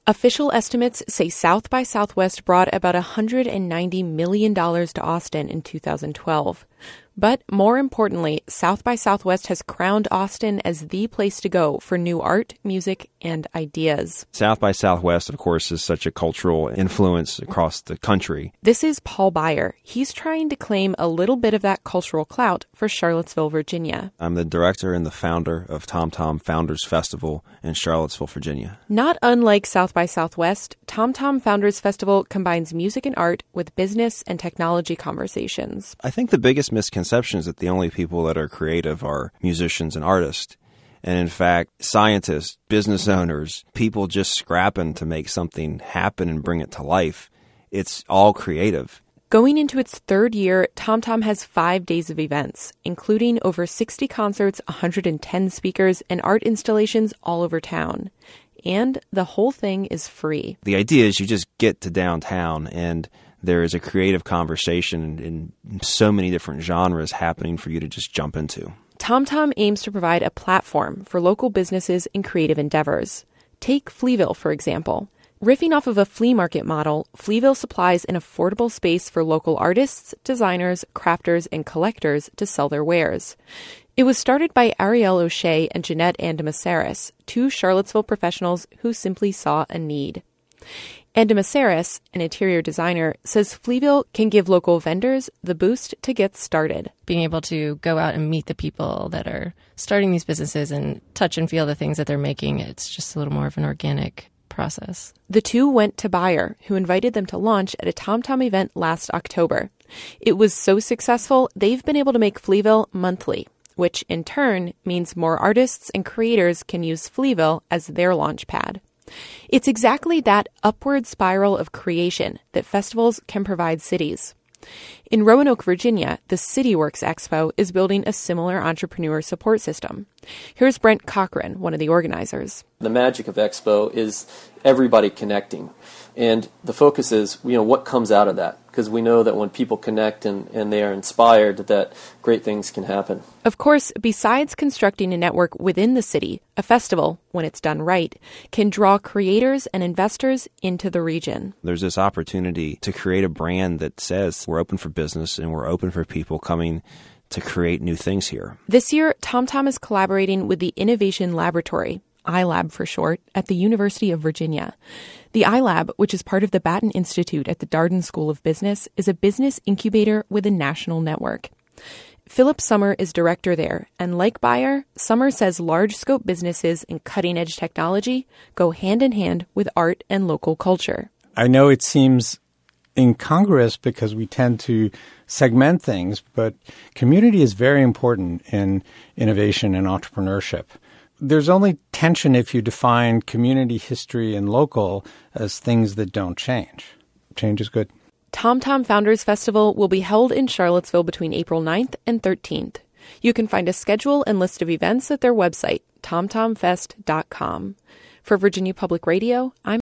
Official estimates say South by Southwest brought about $190 million to Austin in 2012. But more importantly, South by Southwest has crowned Austin as the place to go for new art, music, and ideas. South by Southwest, of course, is such a cultural influence across the country. This is Paul Beyer. He's trying to claim a little bit of that cultural clout for Charlottesville, Virginia. I'm the director and the founder of TomTom Founders Festival in Charlottesville, Virginia. Not unlike South by Southwest, TomTom Founders Festival combines music and art with business and technology conversations. I think the biggest misconception is that the only people that are creative are musicians and artists. And in fact, scientists, business owners, people just scrapping to make something happen and bring it to life. It's all creative. Going into its third year, TomTom has 5 days of events, including over 60 concerts, 110 speakers, and art installations all over town. And the whole thing is free. The idea is you just get to downtown and there is a creative conversation in so many different genres happening for you to just jump into. TomTom aims to provide a platform for local businesses and creative endeavors. Take Fleaville, for example. Riffing off of a flea market model, Fleaville supplies an affordable space for local artists, designers, crafters, and collectors to sell their wares. It was started by Arielle O'Shea and Jeanette Andemasaris, 2 Charlottesville professionals who simply saw a need. Andemasaris, an interior designer, says Fleaville can give local vendors the boost to get started. Being able to go out and meet the people that are starting these businesses and touch and feel the things that they're making, it's just a little more of an organic process. The 2 went to Beyer, who invited them to launch at a TomTom event last October. It was so successful, they've been able to make Fleaville monthly, which in turn means more artists and creators can use Fleaville as their launch pad. It's exactly that upward spiral of creation that festivals can provide cities. In Roanoke, Virginia, the CityWorks Expo is building a similar entrepreneur support system. Here's Brent Cochran, one of the organizers. The magic of Expo is everybody connecting. And the focus is, what comes out of that? Because we know that when people connect and they are inspired, that great things can happen. Of course, besides constructing a network within the city, a festival, when it's done right, can draw creators and investors into the region. There's this opportunity to create a brand that says we're open for business and we're open for people coming to create new things here. This year, TomTom is collaborating with the Innovation Laboratory, iLab for short, at the University of Virginia. The iLab, which is part of the Batten Institute at the Darden School of Business, is a business incubator with a national network. Philip Summer is director there, and like Beyer, Summer says large-scope businesses and cutting-edge technology go hand-in-hand with art and local culture. I know it seems incongruous because we tend to segment things, but community is very important in innovation and entrepreneurship. There's only tension if you define community, history, and local as things that don't change. Change is good. TomTom Founders Festival will be held in Charlottesville between April 9th and 13th. You can find a schedule and list of events at their website, tomtomfest.com. For Virginia Public Radio, I'm